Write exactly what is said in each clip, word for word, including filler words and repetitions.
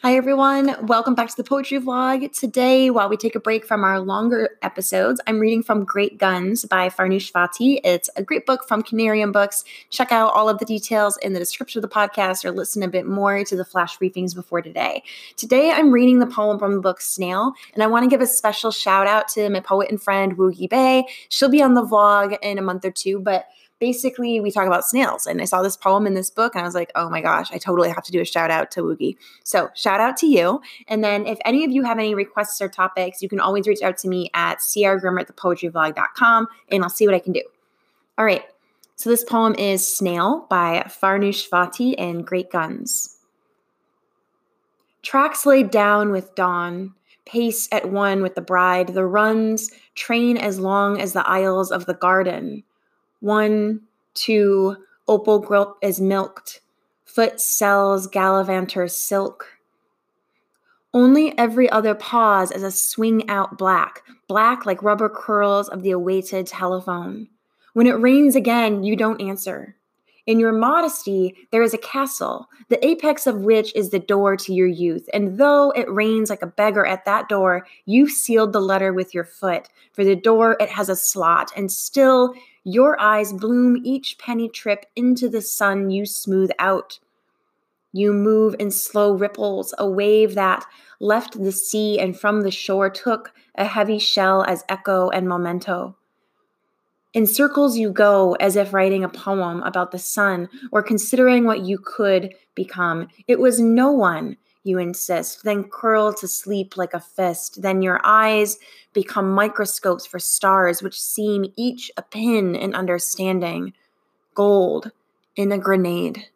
Hi, everyone. Welcome back to the Poetry Vlog. Today, while we take a break from our longer episodes, I'm reading from Great Guns by Farnoosh Fatih. It's a great book from Canarium Books. Check out all of the details in the description of the podcast or listen a bit more to the flash briefings before today. Today, I'm reading the poem from the book Snail, and I want to give a special shout out to my poet and friend, Woogie Bay. She'll be on the vlog in a month or two, but basically, we talk about snails, and I saw this poem in this book, and I was like, oh my gosh, I totally have to do a shout out to Woogie. So shout out to you. And then if any of you have any requests or topics, you can always reach out to me at c r grimmer at the poetry vlog dot com, and I'll see what I can do. All right, so this poem is Snail by Farnoosh Fatih and Great Guns. Tracks laid down with dawn, pace at one with the bride, the runs, train as long as the aisles of the garden. One, two, opal grip is milked, foot sells gallivanter's silk. Only every other pause as a swing out black, black like rubber curls of the awaited telephone. When it rains again, you don't answer. In your modesty, there is a castle, the apex of which is the door to your youth. And though it rains like a beggar at that door, you sealed the letter with your foot. For the door, it has a slot, and still your eyes bloom each penny trip into the sun you smooth out. You move in slow ripples, a wave that left the sea and from the shore took a heavy shell as echo and memento. In circles you go as if writing a poem about the sun or considering what you could become. It was no one, you insist, then curl to sleep like a fist. Then your eyes become microscopes for stars which seem each a pin in understanding. Gold in a grenade.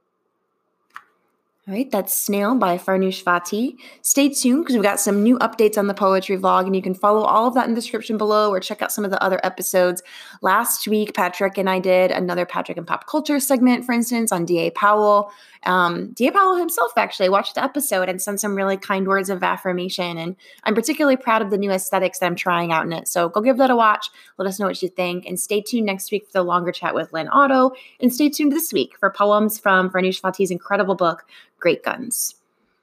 All right, that's Snail by Farnoosh Fatih. Stay tuned because we've got some new updates on the Poetry Vlog, and you can follow all of that in the description below or check out some of the other episodes. Last week, Patrick and I did another Patrick and Pop Culture segment, for instance, on D A. Powell. Um, D A. Powell himself actually watched the episode and sent some really kind words of affirmation, and I'm particularly proud of the new aesthetics that I'm trying out in it. So go give that a watch. Let us know what you think, and stay tuned next week for the longer chat with Lynn Otto, and stay tuned this week for poems from Farnoosh Fatih's incredible book, Great Guns.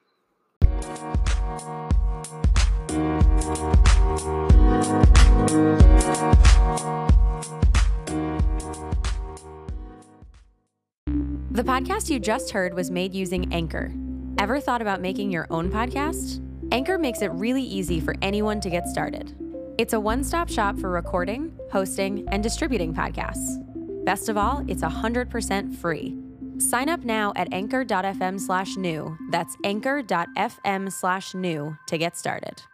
The podcast you just heard was made using Anchor. Ever thought about making your own podcast? Anchor makes it really easy for anyone to get started. It's a one-stop shop for recording, hosting, and distributing podcasts. Best of all, it's one hundred percent free. Sign up now at anchor dot f m slash new. That's anchor dot f m slash new to get started.